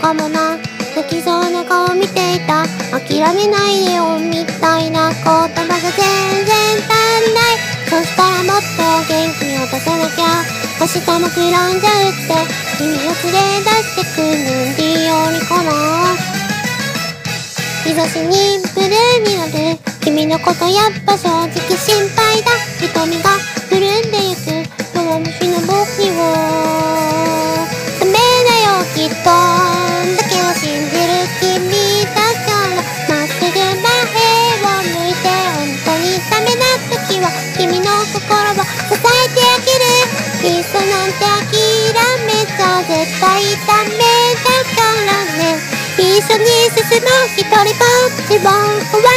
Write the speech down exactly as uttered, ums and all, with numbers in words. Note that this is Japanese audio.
かもな。泣きそうな顔見ていた。諦めないでよみたいな言葉が全然足りない。そしたらもっと元気を出さなきゃ。明日もくらんじゃうって君を連れ出してくる日和かな。日差しにブルーになる君のことやっぱ正直心配だ。瞳が潤んでゆく弱虫の僕をダメだよきっとだけを信じる君だからまっすぐ前を向いて本当にダメな時は君の心を支えてあげる。いっそなんて諦めちゃ絶対ダメだからね。一緒に進もう一人ぼっちを